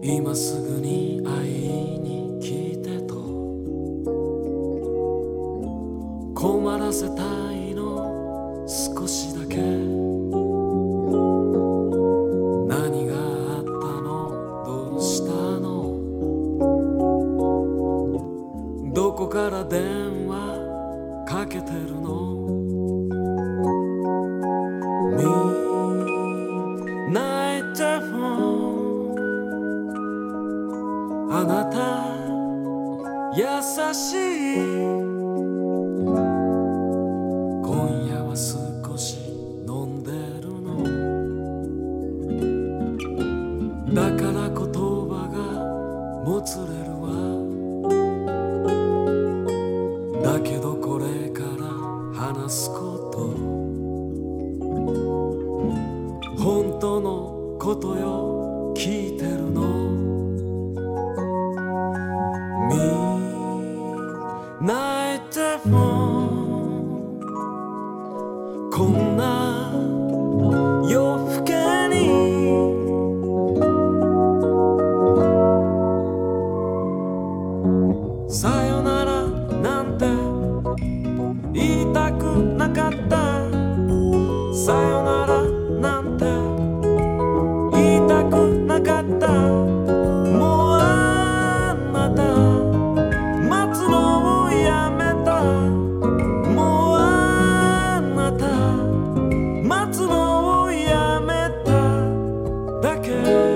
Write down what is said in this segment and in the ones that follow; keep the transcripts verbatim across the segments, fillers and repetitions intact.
今すぐに会いに来てと困らせたいの少しだけ。何があったの、どうしたの、どこから電話かけてるの。見ないでもあなた優しい。今夜は少し飲んでるの。だから言葉がもつれるわ。だけどこれから話すこと本当のことよ、聞いてるの。見ないでもこんな夜更けにさよならなんて言いたくなかった。さよならなんて言いたくなかった。もうあなた待つのをやめた。もうあなた待つのをやめただけ。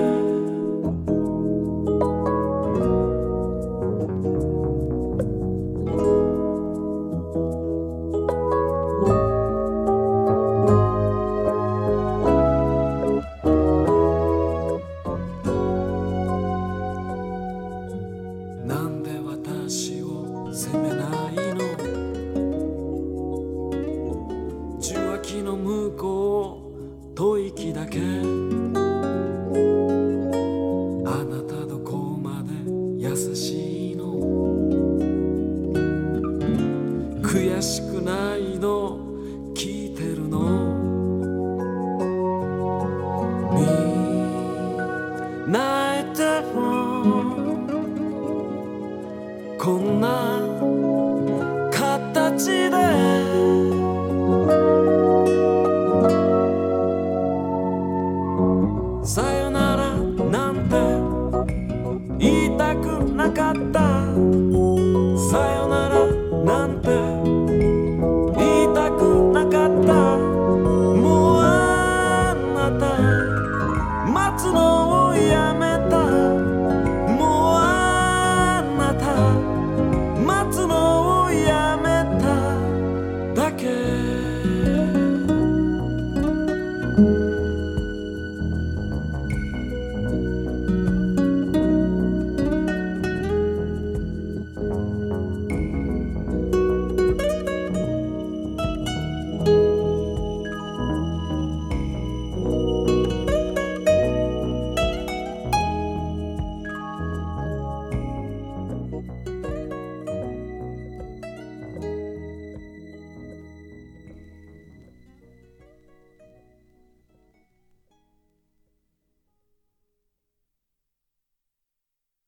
なんで私を責めないの。受話器の向こう吐息だけ。あなたどこまで優しいの。悔しくないの聞いてるの。見ないでもこんな形でさよならなんて言いたくなかった。さよならなんて言いたくなかった。もうあなた待つのをやめた。もうあなた待つのをやめただけ。